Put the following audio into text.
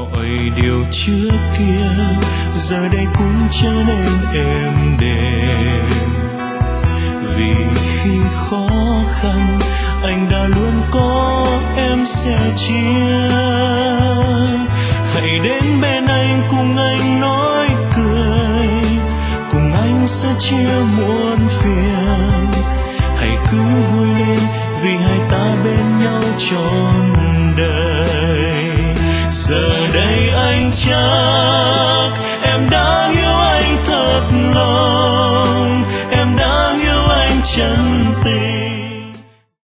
mọi điều trước kia giờ đây cũng trở nên êm đềm, vì khi khó khăn anh đã luôn có em sẻ chia. Hãy đến bên anh cùng anh nói cười, cùng anh sẽ chia muộn phiền. Hãy cứ vui lên vì hai ta bên nhau trọn đời. Giờ đây anh chắc em đã